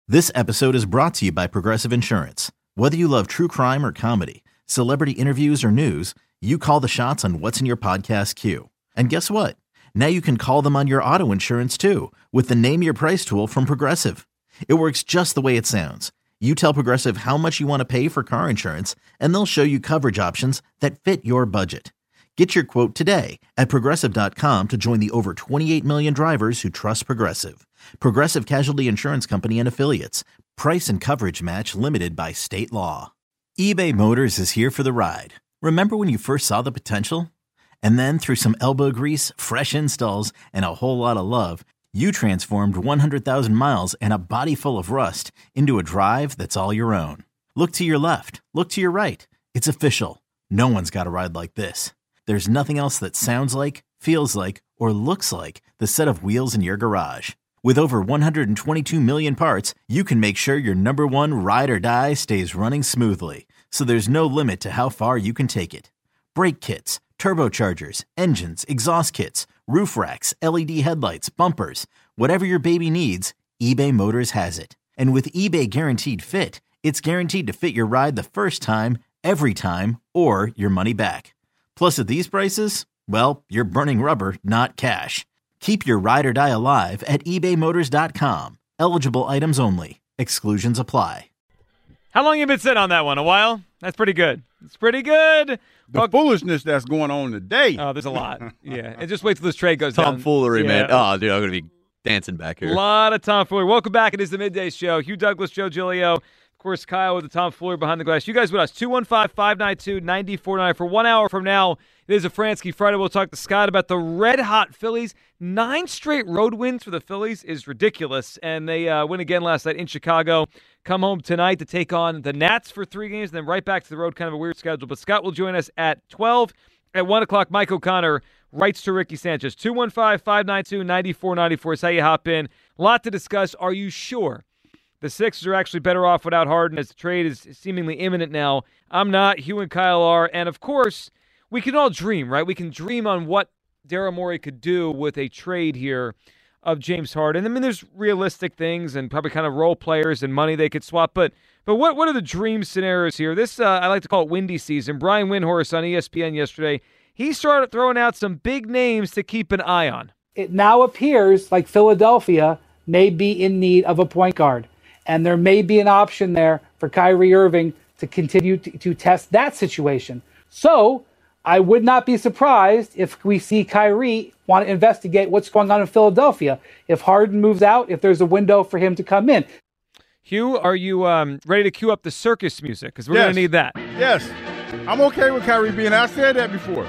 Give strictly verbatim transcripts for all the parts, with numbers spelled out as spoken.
This episode is brought to you by Progressive Insurance. Whether you love true crime or comedy, celebrity interviews or news, you call the shots on what's in your podcast queue. And guess what? Now you can call them on your auto insurance too with the Name Your Price tool from Progressive. It works just the way it sounds. You tell Progressive how much you want to pay for car insurance, and they'll show you coverage options that fit your budget. Get your quote today at Progressive dot com to join the over twenty-eight million drivers who trust Progressive. Progressive Casualty Insurance Company and Affiliates. Price and coverage match limited by state law. eBay Motors is here for the ride. Remember when you first saw the potential? And then through some elbow grease, fresh installs, and a whole lot of love, you transformed one hundred thousand miles and a body full of rust into a drive that's all your own. Look to your left. Look to your right. It's official. No one's got a ride like this. There's nothing else that sounds like, feels like, or looks like the set of wheels in your garage. With over one hundred twenty-two million parts, you can make sure your number one ride or die stays running smoothly. So there's no limit to how far you can take it. Brake kits, turbochargers, engines, exhaust kits, roof racks, L E D headlights, bumpers, whatever your baby needs, eBay Motors has it. And with eBay Guaranteed Fit, it's guaranteed to fit your ride the first time, every time, or your money back. Plus, at these prices, well, you're burning rubber, not cash. Keep your ride or die alive at ebay motors dot com. Eligible items only. Exclusions apply. How long you been sitting on that one? A while? That's pretty good. It's pretty good. The well, foolishness that's going on today. Oh, there's a lot. Yeah. And just wait till this trade goes down. Tomfoolery, yeah. man. Oh, dude, I'm going to be dancing back here. A lot of tomfoolery. Welcome back. It is the Midday Show. Hugh Douglas, Joe Giglio. Of course, Kyle with the tomfoolery behind the glass. You guys with us. two one five, five nine two, nine four nine. For one hour from now, it is a Fransky Friday. We'll talk to Scott about the red-hot Phillies. Nine straight road wins for the Phillies is ridiculous, and they uh, win again last night in Chicago. Come home tonight to take on the Nats for three games, and then right back to the road. Kind of a weird schedule, but Scott will join us at twelve. At one o'clock, Mike O'Connor writes to Ricky Sanchez. two one five, five nine two, nine four nine four is how you hop in. A lot to discuss. Are you sure the Sixers are actually better off without Harden, as the trade is seemingly imminent now? I'm not. Hugh and Kyle are. And, of course, we can all dream, right? We can dream on what Daryl Morey could do with a trade here of James Harden. I mean, there's realistic things and probably kind of role players and money they could swap. But but what, what are the dream scenarios here? This, uh, I like to call it windy season. Brian Windhorst on E S P N yesterday, he started throwing out some big names to keep an eye on. It now appears like Philadelphia may be in need of a point guard. And there may be an option there for Kyrie Irving to continue to, to test that situation. So I would not be surprised if we see Kyrie want to investigate what's going on in Philadelphia. If Harden moves out, if there's a window for him to come in. Hugh, are you um, ready to cue up the circus music? Because we're Yes. going to need that. Yes. I'm okay with Kyrie being I said that before.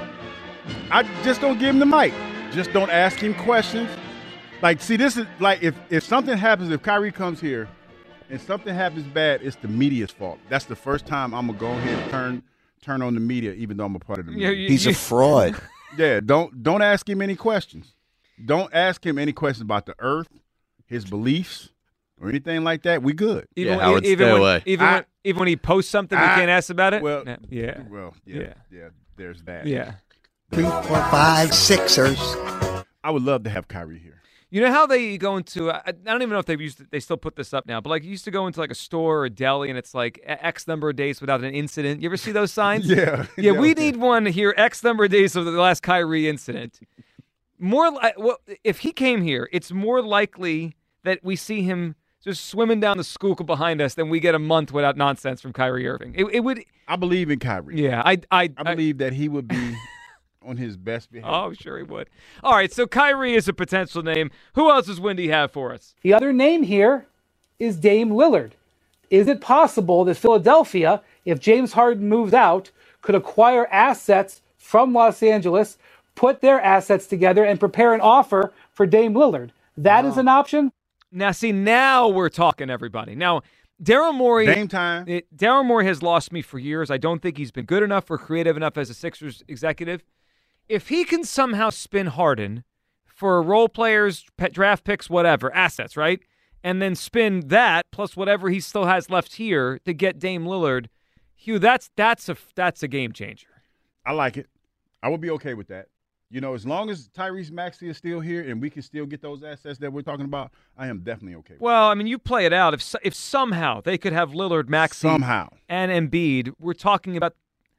I just don't give him the mic. Just don't ask him questions. Like, see, this is like if, if something happens, if Kyrie comes here, and something happens bad, it's the media's fault. That's the first time I'm going to go ahead and turn turn on the media, even though I'm a part of the media. You- you- He's a fraud. Yeah, don't don't ask him any questions. Don't ask him any questions about the earth, his beliefs, or anything like that. We good. Even, Yeah, Howard, even stay when, away. Even, I- when, even when he posts something, we I- can't ask about it? Well, yeah. Well, yeah, Yeah. yeah, there's that. Yeah. Three, four, five, Sixers. I would love to have Kyrie here. You know how they go into, I I don't even know if they've used, they still put this up now, but like you used to go into like a store or a deli and it's like X number of days without an incident. You ever see those signs? Yeah. Yeah, we okay. need one here, X number of days of the last Kyrie incident. More, li- well, if he came here, it's more likely that we see him just swimming down the Schuylkill behind us than we get a month without nonsense from Kyrie Irving. It, it would, I believe in Kyrie. yeah, I, I, I believe that he would be on his best behavior. Oh, sure he would. All right, so Kyrie is a potential name. Who else does Wendy have for us? The other name here is Dame Lillard. Is it possible that Philadelphia, if James Harden moves out, could acquire assets from Los Angeles, put their assets together, and prepare an offer for Dame Lillard? That is an option? Now, see, now we're talking, everybody. Now, Daryl Morey, Game time. it- Daryl Morey has lost me for years. I don't think he's been good enough or creative enough as a Sixers executive. If he can somehow spin Harden for role players, pet draft picks, whatever, assets, right? And then spin that plus whatever he still has left here to get Dame Lillard, Hugh, that's that's a that's a game changer. I like it. I would be okay with that. You know, as long as Tyrese Maxey is still here and we can still get those assets that we're talking about, I am definitely okay with Well, I mean, you play it out. If if somehow they could have Lillard, Maxey, somehow. and Embiid, we're talking about,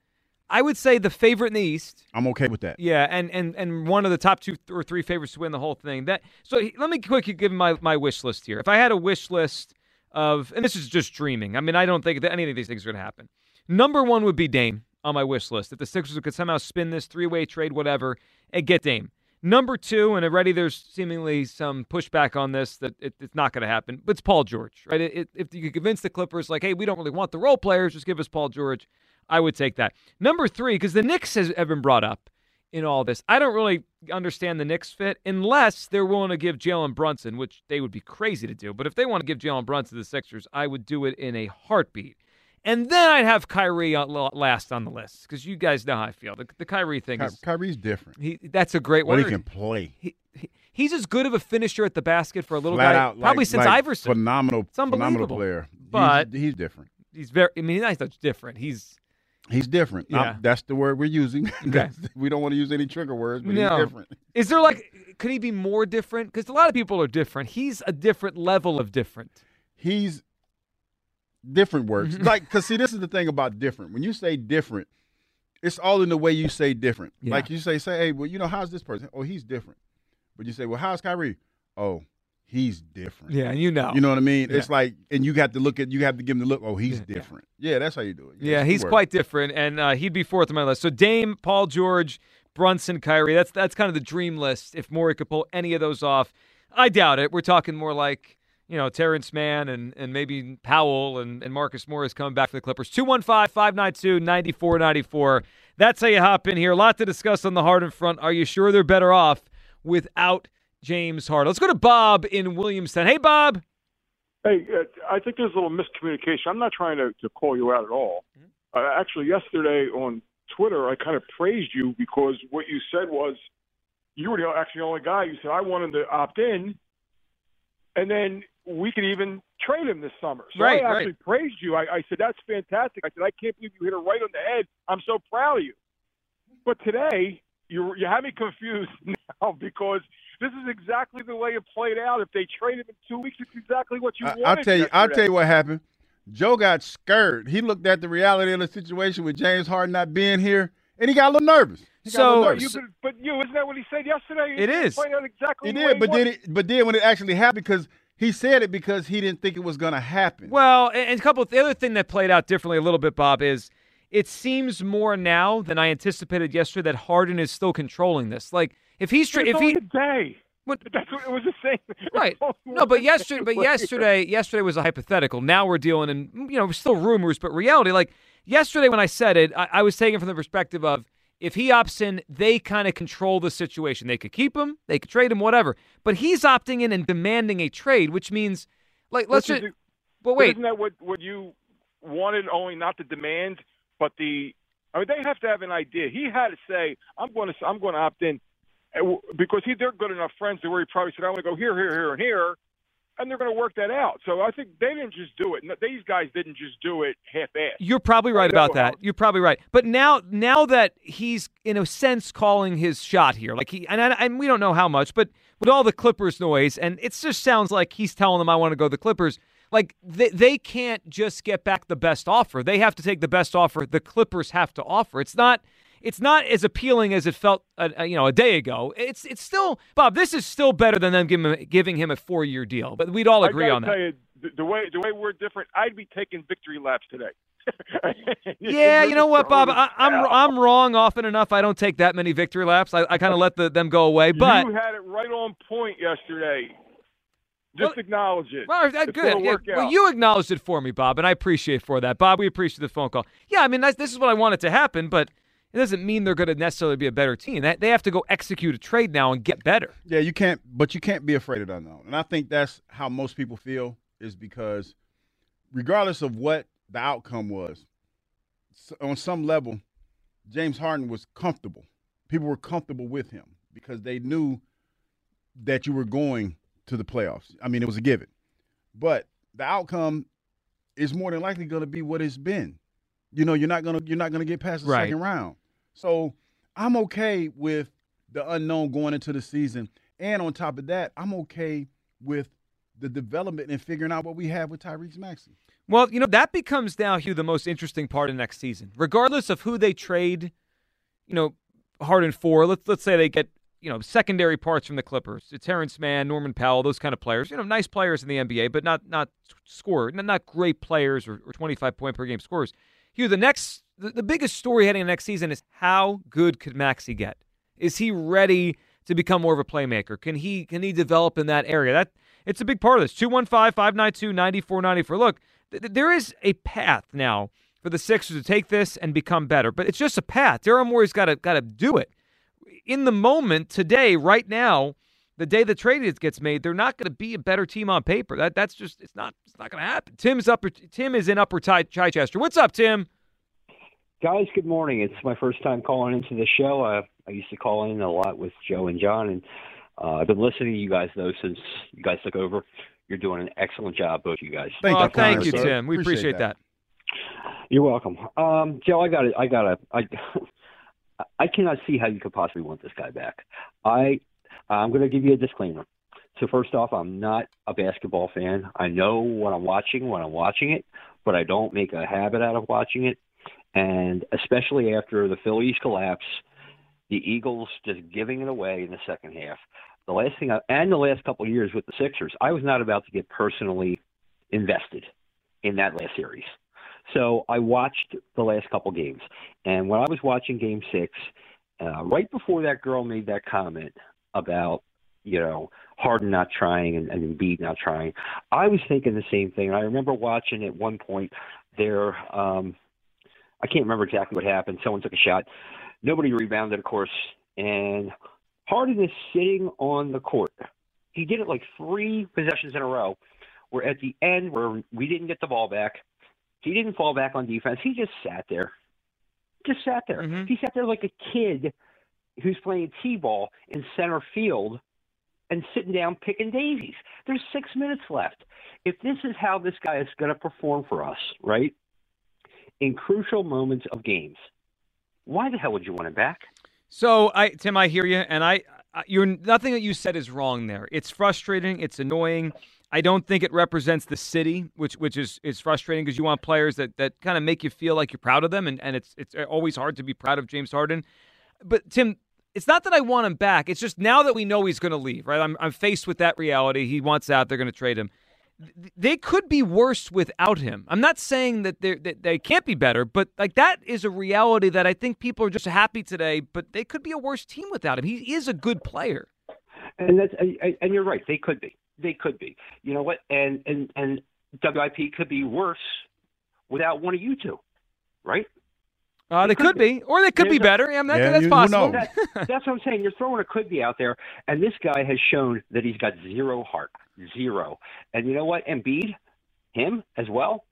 I would say, the favorite in the East. I'm okay with that. Yeah, and, and, and one of the top two or three favorites to win the whole thing. That So let me quickly give my, my wish list here. If I had a wish list of, and this is just dreaming. I mean, I don't think that any of these things are going to happen. Number one would be Dame on my wish list. If the Sixers could somehow spin this three-way trade, whatever, and get Dame. Number two, and already there's seemingly some pushback on this that it, it's not going to happen, but it's Paul George, right? It, it, if you could convince the Clippers, like, hey, we don't really want the role players, just give us Paul George, I would take that. Number three, because the Knicks has, have been brought up in all this. I don't really understand the Knicks fit unless they're willing to give Jalen Brunson, which they would be crazy to do. But if they want to give Jalen Brunson to the Sixers, I would do it in a heartbeat. And then I'd have Kyrie last on the list because you guys know how I feel. The, the Kyrie thing Ky- is Kyrie's different. He, that's a great But word. he can play. He, he, he's as good of a finisher at the basket for a little Flat guy, out, probably like, since like Iverson. Phenomenal, It's unbelievable. phenomenal player. But he's, he's different. He's very. I mean, he's not different. He's He's different. Yeah. Um, that's the word we're using. Okay. We don't want to use any trigger words, but no. he's different. Is there like? Could he be more different? Because a lot of people are different. He's a different level of different. He's different words. Like, because see, this is the thing about different. When you say different, it's all in the way you say different. Yeah. Like you say, say, hey, well, you know, how's this person? Oh, he's different. But you say, well, how's Kyrie? Oh, he's different. Yeah, and you know. You know what I mean? Yeah. It's like, and you have to look at, you have to give him the look. Oh, he's Yeah, different. Yeah. that's how you do it. Yeah, it's he's the word. quite different, and uh, he'd be fourth on my list. So Dame, Paul George, Brunson, Kyrie. That's that's kind of the dream list. If Morey could pull any of those off, I doubt it. We're talking more like, you know, Terrence Mann and, and maybe Powell and, and Marcus Morris coming back for the Clippers. two one five, five nine two, nine four nine four. That's how you hop in here. A lot to discuss on the Harden front. Are you sure they're better off without James Harden? Let's go to Bob in Williamstown. Hey, Bob. Hey, uh, I think there's a little miscommunication. I'm not trying to, to call you out at all. Mm-hmm. Uh, actually, yesterday on Twitter, I kind of praised you because what you said was you were the, actually the only guy. You said, I wanted to opt in, and then we could even trade him this summer. So Right, I actually right. praised you. I, I said, that's fantastic. I said, I can't believe you hit it right on the head. I'm so proud of you. But today, you you have me confused now because this is exactly the way it played out. If they trade him in two weeks, it's exactly what you I, wanted. I'll tell you. I'll yesterday. tell you what happened. Joe got scared. He looked at the reality of the situation with James Harden not being here, and he got a little nervous. He got a So- little But nervous. you, but, but you, isn't that what he said yesterday? It is. Played out exactly He the did, way but wanted. then, it, but then when it actually happened, because he said it because he didn't think it was going to happen. Well, and and a couple. The other thing that played out differently a little bit, Bob, is it seems more now than I anticipated yesterday that Harden is still controlling this. Like if he's tra- It's if only he a day. What- That's what it was the same. right. It's only No, but one yesterday, day but later. yesterday, yesterday was a hypothetical. Now we're dealing in, you know, still rumors, but reality. Like yesterday when I said it, I, I was taking it from the perspective of if he opts in, they kind of control the situation. They could keep him, they could trade him, whatever. But he's opting in and demanding a trade, which means, like, let's Which just. is- But But wait, isn't that what, what you wanted? Only not the demand, but the. I mean, they have to have an idea. He had to say, "I'm going to, I'm going to opt in," because he, they're good enough friends to where he probably said, "I want to go here, here, here, and here," and they're going to work that out. So I think they didn't just do it. These guys didn't just do it half-assed. you're probably right I know about that. how- You're probably right. But now, now that he's in a sense calling his shot here, like he and, I, and we don't know how much, but with all the Clippers noise, and it just sounds like he's telling them, "I want to go to the Clippers." Like they they can't just get back the best offer. They have to take the best offer the Clippers have to offer. It's not it's not as appealing as it felt a, a, you know a day ago. It's it's still Bob. This is still better than them giving him, giving him a four year deal. But we'd all agree I gotta on that. tell you, the, the way the way we're different, I'd be taking victory laps today. Yeah, you know what, Bob? I, I'm Hell. I'm wrong often enough. I don't take that many victory laps. I, I kind of let the, them go away. But you had it right on point yesterday. Just Well, acknowledge it. well, that It's good. gonna Yeah, work well, out. you acknowledged it for me, Bob, and I appreciate for that, Bob. We appreciate the phone call. Yeah, I mean that's, this is what I wanted to happen, but it doesn't mean they're going to necessarily be a better team. They, they have to go execute a trade now and get better. Yeah, you can't, but you can't be afraid of the unknown. And I think that's how most people feel, is because regardless of what the outcome was, s- on some level, James Harden was comfortable. People were comfortable with him because they knew that you were going to the playoffs. I mean, it was a given. But the outcome is more than likely going to be what it's been. You know, you're not gonna you're not gonna get past the Right. second round. So I'm okay with the unknown going into the season. And on top of that, I'm okay with the development and figuring out what we have with Tyrese Maxey. Well, you know, that becomes now, Hugh, the most interesting part of next season. Regardless of who they trade, you know, Harden for, let's let's say they get, you know, secondary parts from the Clippers. It's Terrence Mann, Norman Powell, those kind of players. You know, nice players in the N B A, but not not score, not great players or, or twenty-five point per game scorers. Hugh, the next, the, the biggest story heading into next season is how good could Maxey get? Is he ready to become more of a playmaker? Can he can he develop in that area? That it's a big part of this. two one five, five nine two, nine four nine four. Look, th- there is a path now for the Sixers to take this and become better, but it's just a path. Daryl Morey's got to got to do it. In the moment, today, right now, the day the trade gets made, they're not going to be a better team on paper. That that's just it's not it's not going to happen. Tim's upper Tim is in Upper Ty- Chichester. What's up, Tim? Guys, good morning. It's my first time calling into the show. I, I used to call in a lot with Joe and John, and uh, I've been listening to you guys though since you guys took over. You're doing an excellent job, both of you guys. Thank, oh, you, thank you, sir. Tim. We appreciate, appreciate that. that. You're welcome, um, Joe. I got it. I got it. I. I cannot see how you could possibly want this guy back. I, I'm going to give you a disclaimer. So first off, I'm not a basketball fan. I know what I'm watching when I'm watching it, but I don't make a habit out of watching it. And especially after the Phillies collapse, the Eagles just giving it away in the second half. The last thing, I, and the last couple of years with the Sixers, I was not about to get personally invested in that last series. So I watched the last couple games, and when I was watching Game Six, uh, right before that girl made that comment about, you know, Harden not trying and, and Embiid not trying, I was thinking the same thing. And I remember watching at one point there, um, I can't remember exactly what happened. Someone took a shot. Nobody rebounded, of course, and Harden is sitting on the court. He did it like three possessions in a row, where at the end where we didn't get the ball back, he didn't fall back on defense. He just sat there. Just sat there. Mm-hmm. He sat there like a kid who's playing t-ball in center field and sitting down picking daisies. There's six minutes left. If this is how this guy is going to perform for us, right, in crucial moments of games, why the hell would you want him back? So, I, Tim, I hear you, and I, I, you're nothing that you said is wrong there. It's frustrating. It's annoying. I don't think it represents the city, which which is, is frustrating because you want players that, that kind of make you feel like you're proud of them, and, and it's it's always hard to be proud of James Harden. But, Tim, it's not that I want him back. It's just now that we know he's going to leave, right? I'm I'm faced with that reality. He wants out. They're going to trade him. They could be worse without him. I'm not saying that, that they can't be better, but like that is a reality that I think people are just happy today, but they could be a worse team without him. He is a good player. And that's and you're right. They could be. They could be. You know what? And and and W I P could be worse without one of you two, right? Uh, they, they could, could be. be, or they could There's be better. A, I mean, that, yeah, that's you, possible. That, that's what I'm saying. You're throwing a could be out there, and this guy has shown that he's got zero heart, zero. And you know what? Embiid, him as well.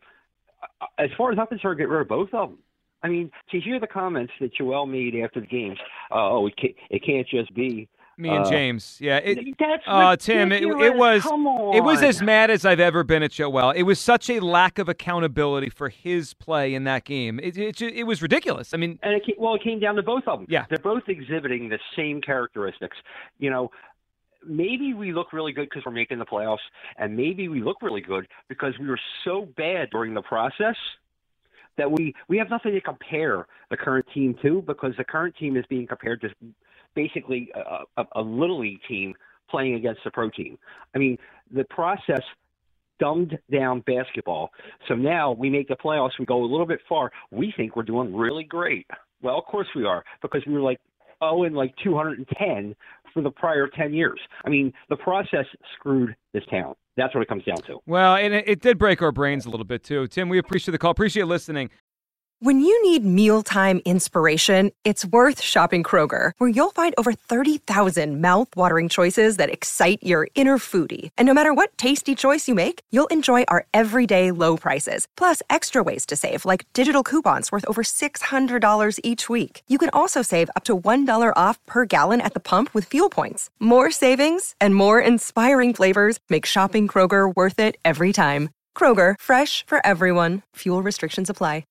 As far as I'm concerned, get rid of both of them. I mean, to hear the comments that Joel made after the games, uh, oh, it can't, it can't just be. Me and uh, James, yeah. It, that's uh, Tim, it, it was Come on. It was as mad as I've ever been at Joel. It was such a lack of accountability for his play in that game. It it, it was ridiculous. I mean, and it came, well, it came down to both of them. Yeah, they're both exhibiting the same characteristics. You know, maybe we look really good because we're making the playoffs, and maybe we look really good because we were so bad during the process that we we have nothing to compare the current team to, because the current team is being compared to basically a, a, a little league team playing against a pro team. I mean, the process dumbed down basketball. So now we make the playoffs, we go a little bit far. We think we're doing really great. Well, of course we are, because we were like oh and like two hundred ten for the prior ten years. I mean, the process screwed this town. That's what it comes down to. Well, and it, it did break our brains a little bit too. Tim, we appreciate the call. Appreciate listening. When you need mealtime inspiration, it's worth shopping Kroger, where you'll find over thirty thousand mouth-watering choices that excite your inner foodie. And no matter what tasty choice you make, you'll enjoy our everyday low prices, plus extra ways to save, like digital coupons worth over six hundred dollars each week. You can also save up to one dollar off per gallon at the pump with fuel points. More savings and more inspiring flavors make shopping Kroger worth it every time. Kroger, fresh for everyone. Fuel restrictions apply.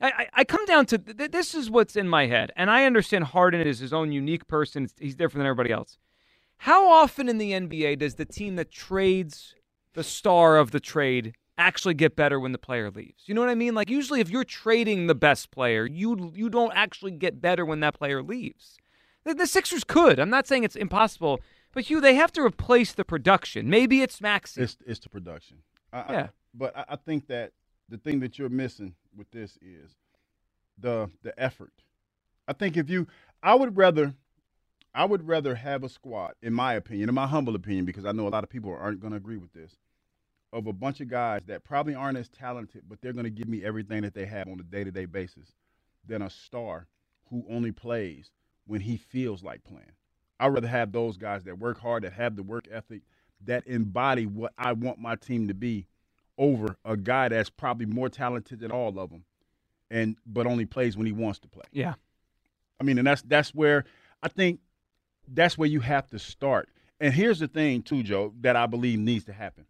I, I, I come down to th- this is what's in my head, and I understand Harden is his own unique person. He's different than everybody else. How often in the N B A does the team that trades the star of the trade actually get better when the player leaves? You know what I mean? Like usually if you're trading the best player, you you don't actually get better when that player leaves. The, the Sixers could. I'm not saying it's impossible, but Hugh, they have to replace the production. Maybe it's Maxey. It's, it's the production. I, yeah. I, but I, I think that the thing that you're missing with this is the the effort. I think if you – I would rather – I would rather have a squad, in my opinion, in my humble opinion, because I know a lot of people aren't going to agree with this, of a bunch of guys that probably aren't as talented, but they're going to give me everything that they have on a day-to-day basis, than a star who only plays when he feels like playing. I'd rather have those guys that work hard, that have the work ethic, that embody what I want my team to be, over a guy that's probably more talented than all of them, and but only plays when he wants to play. Yeah. I mean, and that's that's where I think – that's where you have to start. And here's the thing, too, Joe, that I believe needs to happen.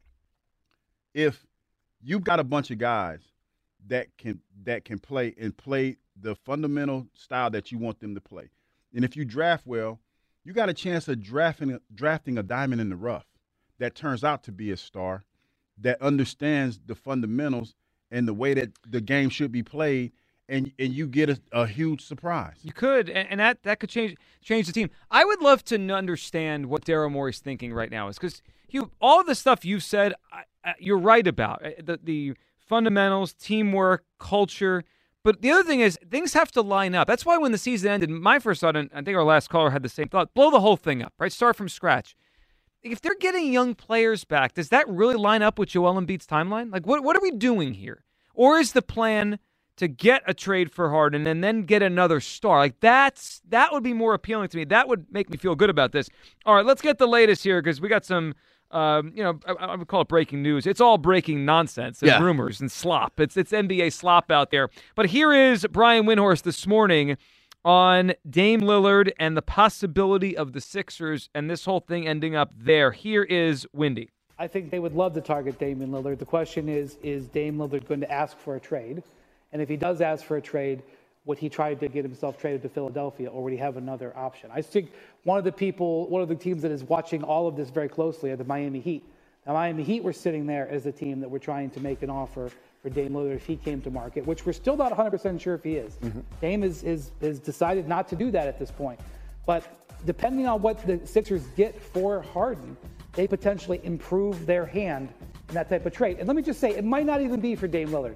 If you've got a bunch of guys that can that can play and play the fundamental style that you want them to play, and if you draft well, you got a chance of drafting, drafting a diamond in the rough that turns out to be a star, that understands the fundamentals and the way that the game should be played, and and you get a, a huge surprise. You could, and, and that, that could change change the team. I would love to understand what Daryl Morey's thinking right now is, because you all of the stuff you've said, I, I, you're right about the the fundamentals, teamwork, culture. But the other thing is, things have to line up. That's why when the season ended, my first thought, and I think our last caller had the same thought: blow the whole thing up, right? Start from scratch. If they're getting young players back, does that really line up with Joel Embiid's timeline? Like, what what are we doing here? Or is the plan to get a trade for Harden and then get another star? Like, that's that would be more appealing to me. That would make me feel good about this. All right, let's get the latest here, because we got some, um, you know, I, I would call it breaking news. It's all breaking nonsense and yeah. rumors and slop. It's it's N B A slop out there. But here is Brian Windhorst this morning on Dame Lillard and the possibility of the Sixers and this whole thing ending up there. Here is Windy. I think they would love to target Damian Lillard. The question is, is Dame Lillard going to ask for a trade? And if he does ask for a trade, would he try to get himself traded to Philadelphia, or would he have another option? I think one of the people, one of the teams that is watching all of this very closely are the Miami Heat. The Miami Heat were sitting there as a team that were trying to make an offer for Dame Lillard if he came to market, which we're still not one hundred percent sure if he is. Mm-hmm. Dame is, is, is decided not to do that at this point. But depending on what the Sixers get for Harden, they potentially improve their hand in that type of trade. And let me just say, it might not even be for Dame Lillard.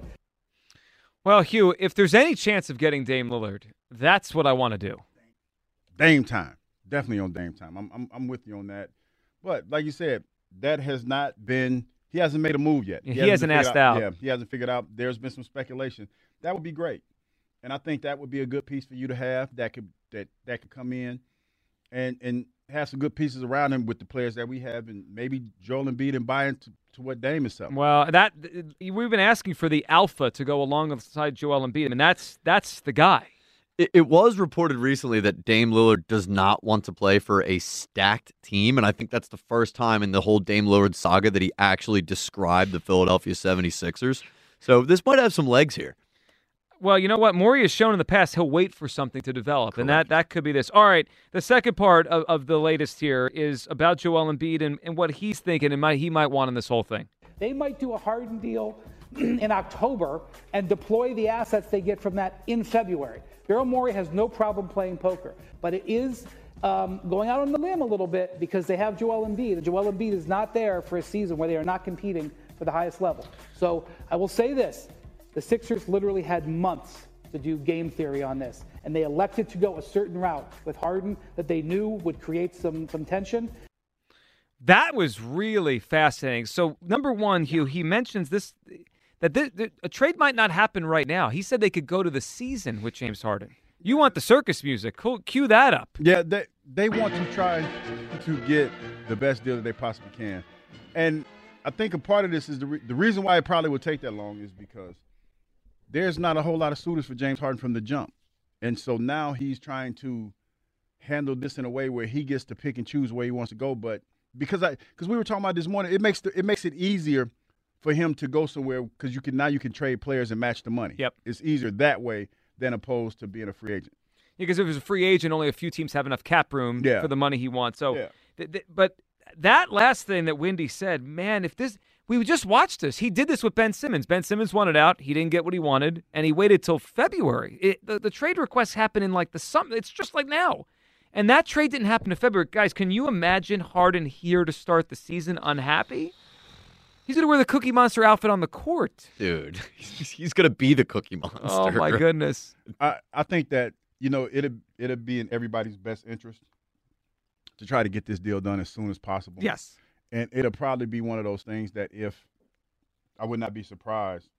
Well, Hugh, if there's any chance of getting Dame Lillard, that's what I want to do. Dame time. Definitely on Dame time. I'm, I'm I'm with you on that. But like you said, that has not been – he hasn't made a move yet. He, he hasn't, hasn't asked out, out. Yeah, he hasn't figured out. There's been some speculation. That would be great. And I think that would be a good piece for you to have that could that, that could come in and, and have some good pieces around him with the players that we have, and maybe Joel Embiid and buy into to what Dame is selling. Well, that we've been asking for the alpha to go alongside Joel Embiid. I mean, that's that's the guy. It, it was reported recently that Dame Lillard does not want to play for a stacked team, and I think that's the first time in the whole Dame Lillard saga that he actually described the Philadelphia seventy-sixers. So this might have some legs here. Well, you know what? Morey has shown in the past he'll wait for something to develop, Correct. and that, that could be this. All right, the second part of, of the latest here is about Joel Embiid and, and what he's thinking and might, he might want in this whole thing. They might do a Harden deal in October and deploy the assets they get from that in February. Daryl Morey has no problem playing poker, but it is um, going out on the limb a little bit because they have Joel Embiid. Joel Embiid is not there for a season where they are not competing for the highest level. So I will say this. The Sixers literally had months to do game theory on this, and they elected to go a certain route with Harden that they knew would create some, some tension. That was really fascinating. So, number one, Hugh, he mentions this that this, a trade might not happen right now. He said they could go to the season with James Harden. You want the circus music. Cool, cue that up. Yeah, they, they want to try to get the best deal that they possibly can. And I think a part of this is the, re- the reason why it probably would take that long is because there's not a whole lot of suitors for James Harden from the jump. And so now he's trying to handle this in a way where he gets to pick and choose where he wants to go. But because I because we were talking about this morning, it makes the, it makes it easier for him to go somewhere because you can now you can trade players and match the money. Yep. It's easier that way than opposed to being a free agent. Because if he was a free agent, only a few teams have enough cap room Yeah. for the money he wants. So, Yeah. th- th- but that last thing that Wendy said, man, if this we just watched this. He did this with Ben Simmons. Ben Simmons wanted out. He didn't get what he wanted, and he waited till February. It, the, the trade requests happened in like the summer. It's just like now. And that trade didn't happen in February. Guys, can you imagine Harden here to start the season unhappy? He's going to wear the Cookie Monster outfit on the court. Dude, he's, he's going to be the Cookie Monster. Oh, my goodness. I, I think that, you know, it'll, it'll be in everybody's best interest to try to get this deal done as soon as possible. Yes. And it'll probably be one of those things that if I would not be surprised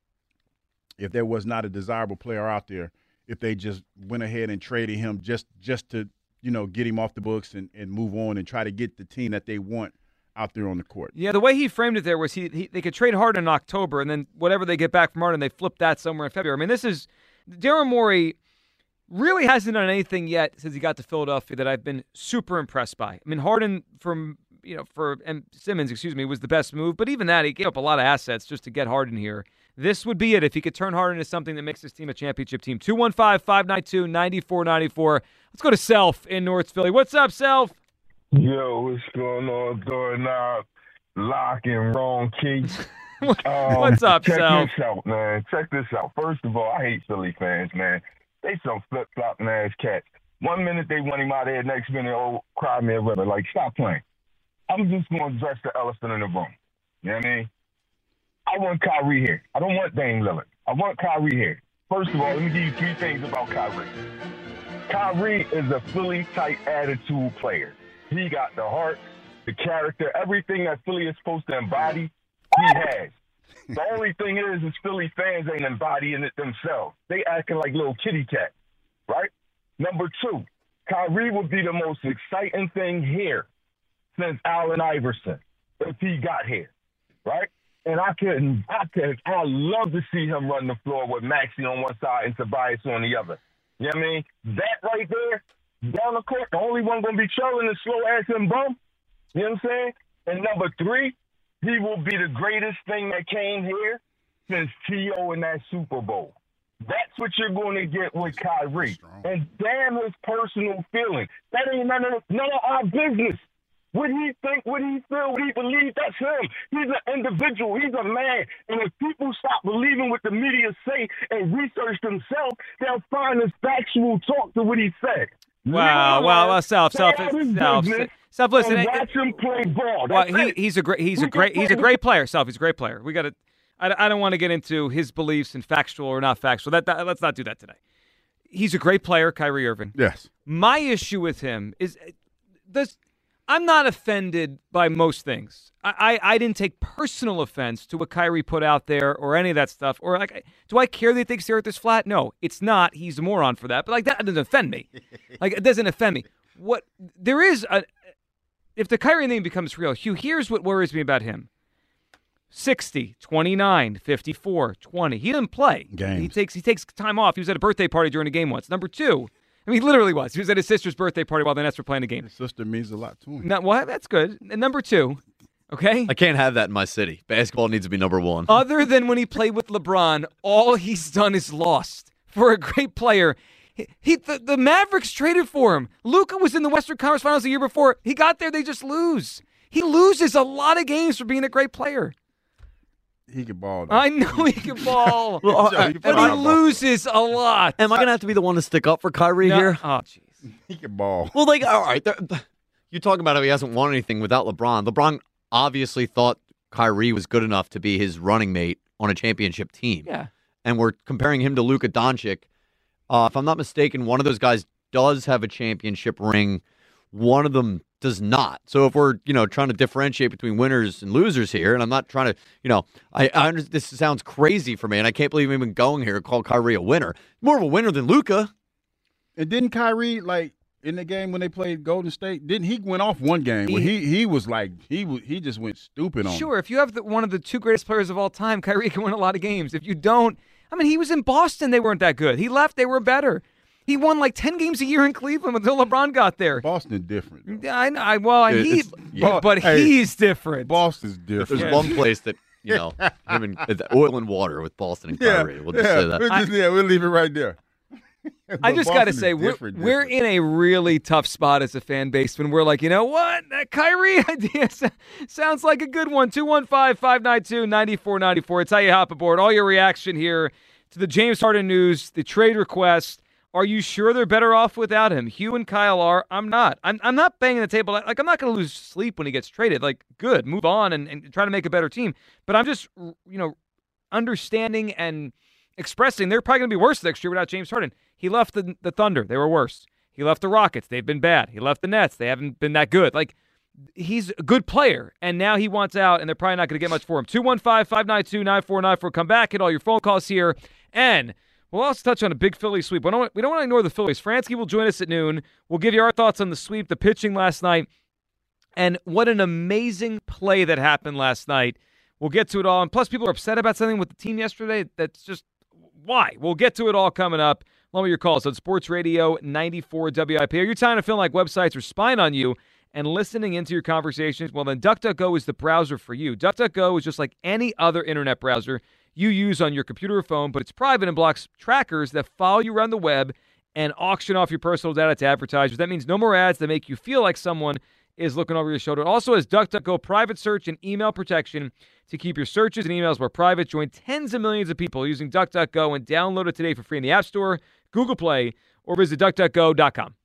if there was not a desirable player out there, if they just went ahead and traded him just just to, you know, get him off the books and, and move on and try to get the team that they want out there on the court. Yeah, the way he framed it there was he, he they could trade Harden in October, and then whatever they get back from Harden, they flip that somewhere in February. I mean, this is Daryl Morey really hasn't done anything yet since he got to Philadelphia that I've been super impressed by. I mean, Harden from you know for and Simmons, excuse me, was the best move, but even that he gave up a lot of assets just to get Harden here. This would be it if he could turn Harden into something that makes this team a championship team. two one five, five nine two, nine four nine four. Let's go to Self in North Philly. What's up, Self? Yo, what's going on? Doing now, lock and wrong key. Um, What's up, check Self? this out, man. Check this out. First of all, I hate Philly fans, man. They some flip-flopping ass cats. One minute they want him out there, next minute, oh, cry me a river. Like, stop playing. I'm just going to address the elephant in the room. You know what I mean? I want Kyrie here. I don't want Dame Lillard. I want Kyrie here. First of all, let me give you three things about Kyrie. Kyrie is a Philly-type attitude player. He got the heart, the character, everything that Philly is supposed to embody, he has. The only thing is, is Philly fans ain't embodying it themselves. They acting like little kitty cats, right? Number two, Kyrie would be the most exciting thing here since Allen Iverson if he got here, right? And I couldn't, I could, I love to see him run the floor with Maxey on one side and Tobias on the other. You know what I mean? That right there, down the court, the only one going to be trolling is slow ass and bum. You know what I'm saying? And number three, he will be the greatest thing that came here since T O in that Super Bowl. That's what you're going to get with Kyrie. And damn his personal feeling. That ain't none of, none of our business. What he think, what he feel, what he believe, that's him. He's an individual. He's a man. And if people stop believing what the media say and research themselves, they'll find this factual talk to what he said. Wow, wow, wow, Self, Self, Self, Self. Listen, and watch him play ball. Well, That's he, it. he's a great, he's We a great, can he's a play- great player. Self, he's a great player. We got to. I, I don't want to get into his beliefs and factual or not factual. That, that let's not do that today. He's a great player, Kyrie Irving. Yes. My issue with him is this. I'm not offended by most things. I, I, I didn't take personal offense to what Kyrie put out there or any of that stuff. Or like, do I care that he thinks the earth is flat? No, it's not. He's a moron for that. But like that doesn't offend me. Like it doesn't offend me. What there is a, if the Kyrie thing becomes real, Hugh, here's what worries me about him. sixty, twenty-nine, fifty-four, twenty. He didn't play. Games. He takes he takes time off. He was at a birthday party during a game once. Number two, I mean, he literally was. He was at his sister's birthday party while the Nets were playing the game. His sister means a lot to him. Now, well, that's good. And number two, okay? I can't have that in my city. Basketball needs to be number one. Other than when he played with LeBron, all he's done is lost. For a great player, he, he the, the Mavericks traded for him. Luka was in the Western Conference Finals the year before. He got there, they just lose. He loses a lot of games for being a great player. He can ball, though. I know he can ball, Well, all right, but he loses a lot. Am I going to have to be the one to stick up for Kyrie No- here? Oh, jeez. He can ball. Well, like, all right. there- You talk about how he hasn't won anything without LeBron. LeBron obviously thought Kyrie was good enough to be his running mate on a championship team. Yeah. And we're comparing him to Luka Doncic. Uh, if I'm not mistaken, one of those guys does have a championship ring. One of them does not. So if we're, you know, trying to differentiate between winners and losers here, and I'm not trying to, you know, I, I under, this sounds crazy for me, and I can't believe I'm even going here to call Kyrie a winner. More of a winner than Luka. And didn't Kyrie, like, in the game when they played Golden State, didn't he went off one game where he he was like he was, he just went stupid on him. Sure, if you have the, one of the two greatest players of all time, Kyrie can win a lot of games. If you don't, I mean, he was in Boston. They weren't that good. He left. They were better. He won like ten games a year in Cleveland until LeBron got there. Boston's different. I know. I, well, I, It- he, it's- yeah. but Hey, he's different. Boston's different. There's Yeah. one place that you know, him and uh, oil and water with Boston and Kyrie. Yeah, We'll just yeah, say that. We'll just, yeah, we'll leave it right there. I just got to say, we're, we're, we're in a really tough spot as a fan base when we're like, you know what? That Kyrie idea sounds like a good one. two one five, five nine two, nine four nine four. It's how you hop aboard. All your reaction here to the James Harden news, the trade request. Are you sure they're better off without him? Hugh and Kyle are. I'm not. I'm, I'm not banging the table. Like, I'm not going to lose sleep when he gets traded. Like, good. Move on and, and try to make a better team. But I'm just, you know, understanding and expressing they're probably going to be worse next year without James Harden. He left the, the Thunder. They were worse. He left the Rockets. They've been bad. He left the Nets. They haven't been that good. Like, he's a good player, and now he wants out, and they're probably not going to get much for him. two one five, five nine two, nine four nine four. Come back, hit all your phone calls here, and we'll also touch on a big Philly sweep. We don't, we don't want to ignore the Phillies. Franzke will join us at noon. We'll give you our thoughts on the sweep, the pitching last night, and what an amazing play that happened last night. We'll get to it all, and plus people are upset about something with the team yesterday. That's just why. We'll get to it all coming up. Along with your calls on Sports Radio ninety-four W I P. Are you tired of feeling like websites are spying on you and listening into your conversations? Well, then DuckDuckGo is the browser for you. DuckDuckGo is just like any other internet browser you use on your computer or phone, but it's private and blocks trackers that follow you around the web and auction off your personal data to advertisers. That means no more ads that make you feel like someone is looking over your shoulder. It also has DuckDuckGo private search and email protection to keep your searches and emails more private. Join tens of millions of people using DuckDuckGo and download it today for free in the App Store, Google Play, or visit duck duck go dot com.